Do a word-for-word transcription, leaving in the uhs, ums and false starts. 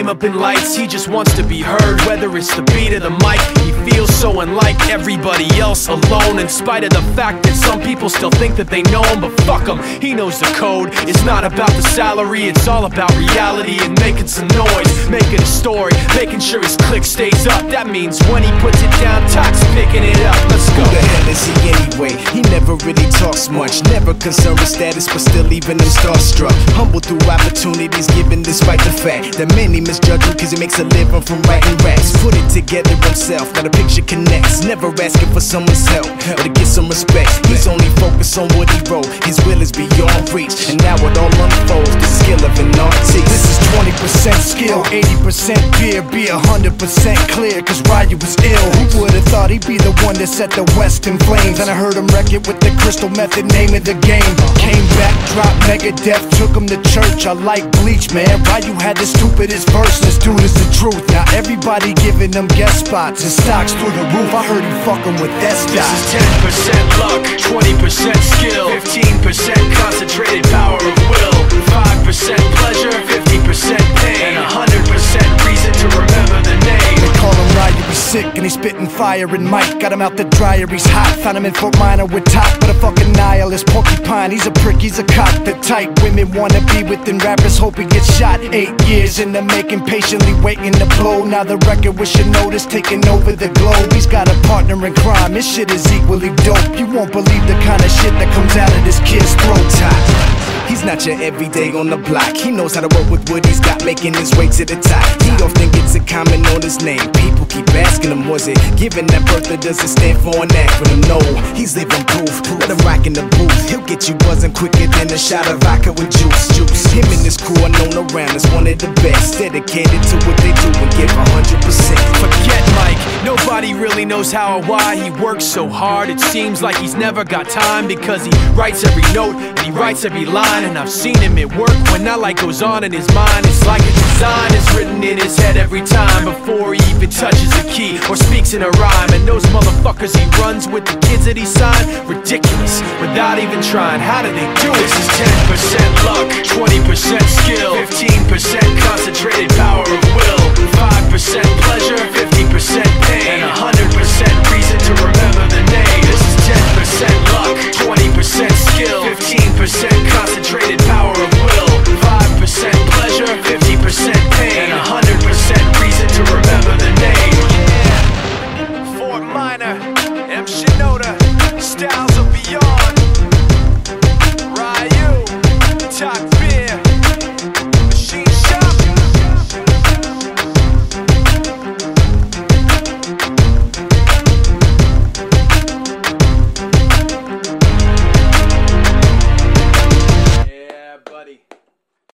dim up in lights, he just wants to be heard. Whether it's the beat or the mic, he feels so unlike everybody else, alone. In spite of the fact that some people still think that they know him, but fuck him, he knows the code. It's not about the salary, it's all about reality and making some noise, making a story, making sure his click stays up. That means when he puts it down, Tox picking it up. Let's go. Who the hell is he anyway? He never really talks much, never concerned with status, but still leaving him starstruck. Humble through opportunities given despite the fact that many misjudge him cause he makes a living from writing raps. Put it together himself, got a picture connects, never asking for someone's help or to get some respect. He's only focused on what he wrote, his will is beyond reach, and now it all unfolds, the skill of an artist. This is twenty percent skill, eighty percent beer, be one hundred percent clear, cause Ryu was ill. Who would've thought he'd be the one that set the West in flames? And I heard him wreck it with the Crystal Method, name of the game. Came back, dropped Megadeth, took him to church. I like Bleach, man. Ryu had the stupidest verse, this dude is the truth. Now everybody giving them guest spots and stocks through the roof. I heard he fucking with that stock. This is ten percent luck, twenty percent skill, fifteen percent concentrated power of will, five percent pleasure, fifty percent pain, and one hundred percent reason to remember the name. They call him Ryu, he's sick and he's spitting fire. And Mike got him out the dryer, he's hot. Found him in Fort Minor with top, but a fucking nihilist porcupine. He's a prick, he's a cock. The type women wanna be within rappers, hope he gets shot. Eight years in the making, patiently waiting to blow. Now the record with your notice taking over the globe. He's got a partner in crime, his shit is equally dope. You won't believe the kind of shit that comes out of this kid's throat. Top. He's not your everyday on the block. He knows how to work with what he's got, making his way to the top. He often gets a comment on his name. People keep asking him, was it given that birth that doesn't stand for an acronym? No, he's living proof. Let him rock in the booth. He'll get you buzzing quicker than a shot of vodka with juice. Juice. Him and his crew are known around as one of the best, dedicated to what they do and give one hundred percent. Forget Mike, nobody really knows how or why he works so hard. It seems like he's never got time because he writes every note and he writes every line. And I've seen him at work when that light goes on in his mind. It's like a design is written in his head every time before he even touches a key or speaks in a rhyme. And those motherfuckers he runs with, the kids that he signed, ridiculous, without even trying. How do they do it? This is ten percent luck, twenty percent skill, fifteen percent concentrated power of will, five percent pleasure, fifty percent pain, and one hundred percent reason to